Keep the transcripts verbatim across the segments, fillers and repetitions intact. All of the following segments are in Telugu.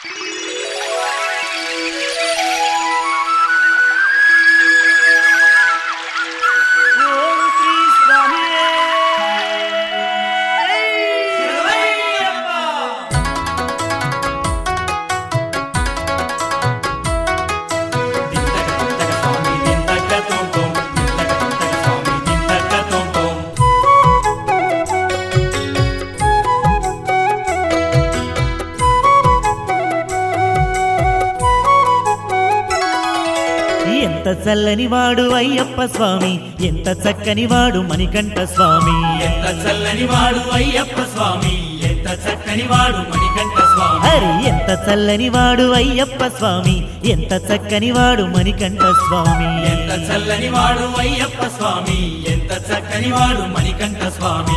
ఎంత చల్లని వాడు అయ్యప్ప స్వామి, ఎంత చక్కని వాడు మణికంఠ స్వామి. ఎంత చల్లని వాడు అయ్యప్ప స్వామి, ఎంత చక్కని వాడు మణికంఠ స్వామి. హరి ఎంత చల్లని వాడు అయ్యప్ప స్వామి, ఎంత చక్కని వాడు మణికంఠ స్వామి. ఎంత చల్లని వాడు అయ్యప్ప స్వామి, ఎంత చక్కని వాడు మణికంఠ స్వామి.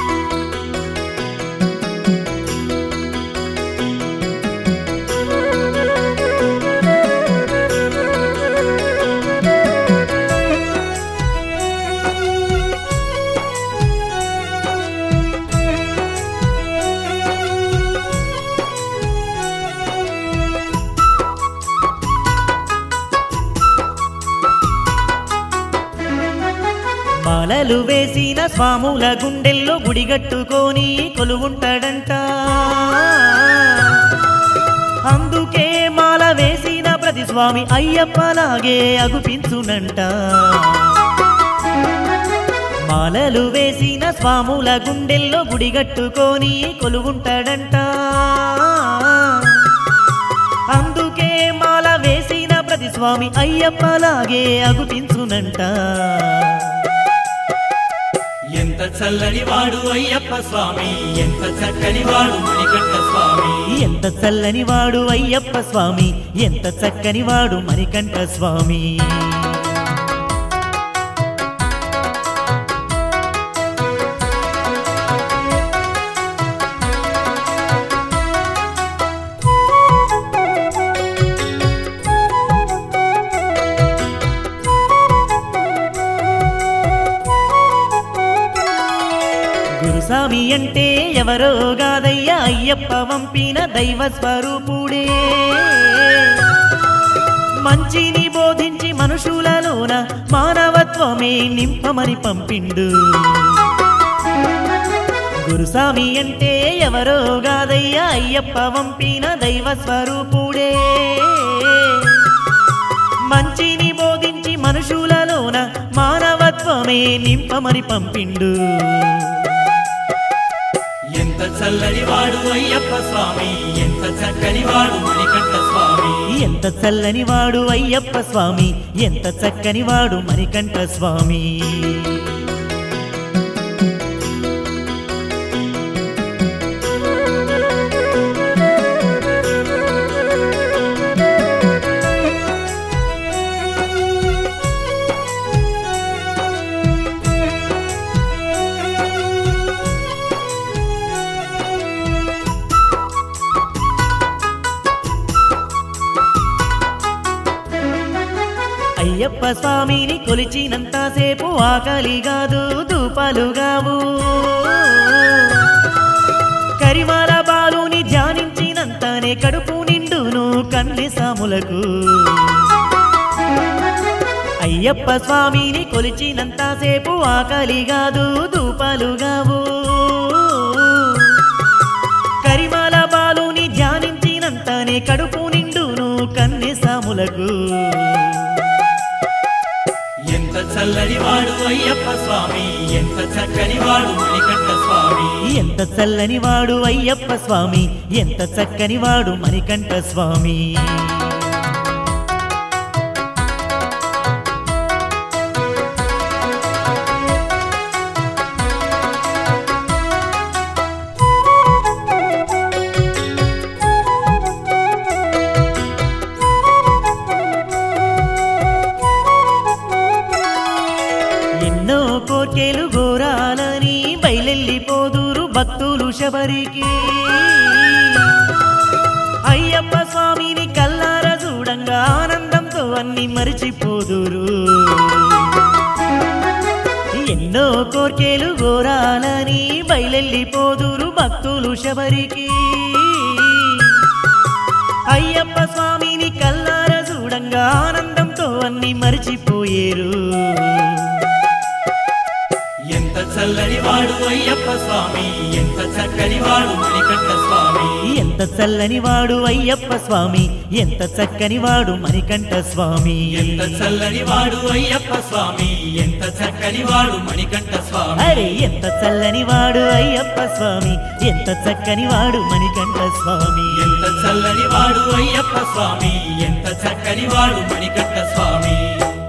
మాలలు వేసిన స్వాముల గుండెల్లో గుడిగట్టుకొని కొలువుంటాడంట. అందుకే మాల వేసిన ప్రతి స్వామి అయ్యప్పలాగే అగుపించునంట. మాలలు వేసిన స్వాముల గుండెల్లో గుడిగట్టుకొని కొలువుంటాడంట. అందుకే మాల వేసిన ప్రతి స్వామి అయ్యప్పలాగే అగుపించునంట. ఎంత చల్లని వాడు అయ్యప్ప స్వామి, ఎంత చక్కని వాడు మణికంఠ స్వామి. ఎంత చల్లని వాడు అయ్యప్ప స్వామి, ఎంత చక్కని వాడు మణికంఠ స్వామి. గురుస్వామి అంటే ఎవరో గాదయ్యా, అయ్యప్ప వంపిన దైవ స్వరూపుడే. మంచిని బోధించి మనుషులలోన మానవత్వమే నింపమని పంపిండు. గురుస్వామి అంటే ఎవరో గాదయ్యా, అయ్యప్ప వంపిన దైవ స్వరూపుడే. మంచిని బోధించి మనుషులలోన మానవత్వమే నింపమని పంపిండు. ఎంత చల్లని వాడు అయ్యప్ప స్వామి, ఎంత చక్కని వాడు మణికంఠ స్వామి. ఎంత చల్లని వాడు అయ్యప్ప స్వామి, ఎంత చక్కని వాడు మణికంఠ స్వామి. అయ్యప్ప స్వామిని కొలిచినంతసేపు ఆకలి కాదు, దూపాలు గావు. కరిమాల బాలుని ధ్యానించినంతనే కడుపు నిండును కన్నె సాములకు. అయ్యప్ప స్వామిని కొలిచినంతసేపు ఆకలి కాదు, దూపాలు గావు. కరిమాల బాలుని ధ్యానించినంతనే కడుపు నిండును కన్నె సాములకు. ఎంత చల్లని వాడు అయ్యప్ప స్వామి, ఎంత చక్కని వాడు మణికంఠ స్వామి. ఎంత చల్లని వాడు అయ్యప్ప స్వామి, ఎంత చక్కని వాడు మణికంఠ స్వామి. కోర్కెలు ఘోరాలని బయలెళ్ళిపోదురు భక్తులు శబరికి. అయ్యప్ప స్వామిని కల్లార చూడంగా ఆనందంతో అన్ని మరిచిపోదురు. ఎన్నో కోర్కెలు ఘోరాలని బయలెళ్ళిపోదురు భక్తులు శబరికి. ఏరు ఎంత చల్లని వాడు అయ్యప్ప స్వామి ఎంత చక్కని వాడు మణికంఠ స్వామి ఎంత చల్లని వాడు అయ్యప్ప స్వామి ఎంత చక్కని వాడు మణికంఠ స్వామి ఎంత చల్లని వాడు అయ్యప్ప స్వామి ఎంత చక్కని వాడు మణికంఠ స్వామి అరే ఎంత చల్లని వాడు అయ్యప్ప స్వామి ఎంత చక్కని వాడు మణికంఠ స్వామి ఎంత చల్లని వాడు అయ్యప్ప స్వామి ఎంత చక్కని వాడు మణికంఠ స్వామి